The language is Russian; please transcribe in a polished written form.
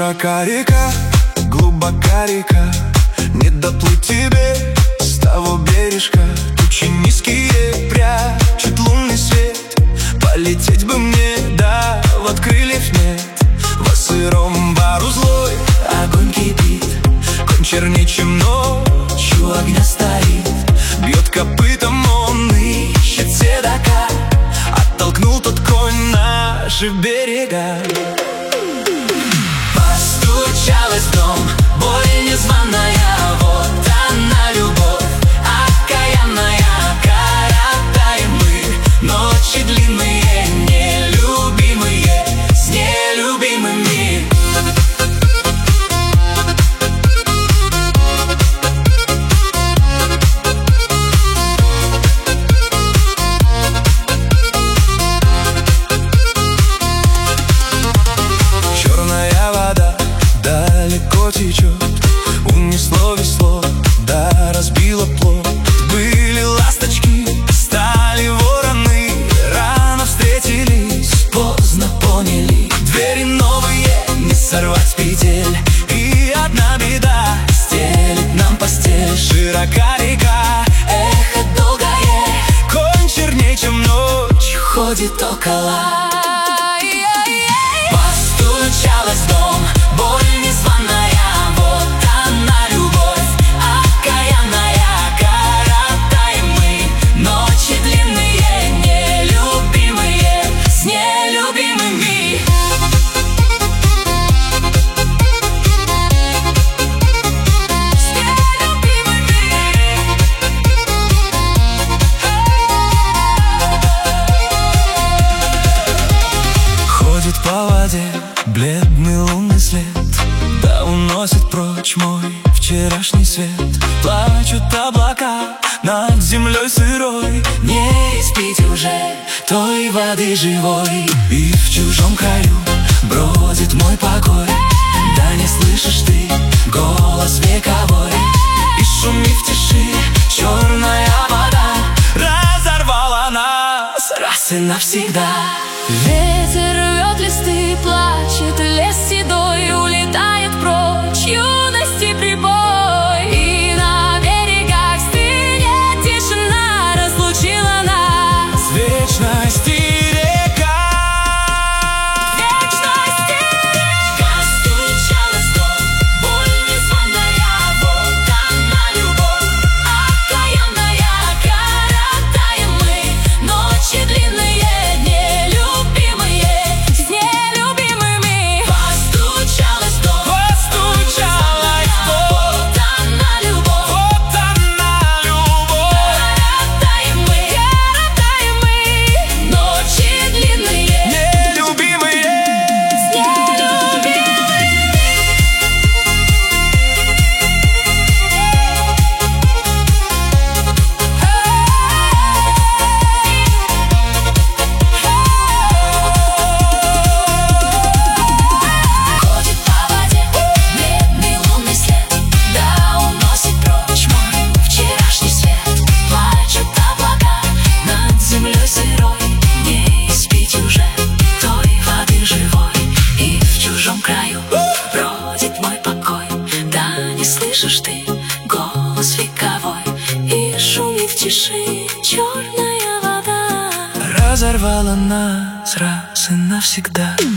Широка река, глубока река, не доплыть тебе с того бережка. Тучи низкие прячут лунный свет, полететь бы мне, да вот крыльев нет. Во сыром бару злой огонь кипит, конь черней, чем ночью огня стоит. Бьет копытом, он ищет седока, оттолкнул тот конь наши берега. Постучалась в дом боль незваная, вот она любовь окаянная. Коротаем мы ночи длинные, нелюбимые с нелюбимыми. Черная вода далеко течет, унесло весло, да разбило плот. Были ласточки, стали вороны, рано встретились, поздно поняли. Двери новые не сорвать с петель, и одна беда стелит нам постель. Широка река, эхо долгое, конь черней, чем ночь, ходит около. Постучалась в дом боль незваная, вот она любовь окаянная. Коротаем мы ночи длинные, нелюбимые с нелюбимыми. Ходит по воде бледный лунный след, да уносит прочь мой вчерашний свет. Плачут облака над землей сырой, не испить уже той воды живой. И в чужом краю бродит мой покой, да не слышишь ты голос вековой. И шумит в тиши черная вода, разорвала нас раз и навсегда. Ветер рвет листы, плачет лес седой, улетает прочь юности прибой. И на берегах стынет тишина, разлучила нас Вечности река. вечности река. Стучалась в дом боль незваная, вот она любовь окаянная. Коротаем мы ночи длинные, слышишь ты голос вековой, и шумит в тиши черная вода. Разорвала нас раз и навсегда.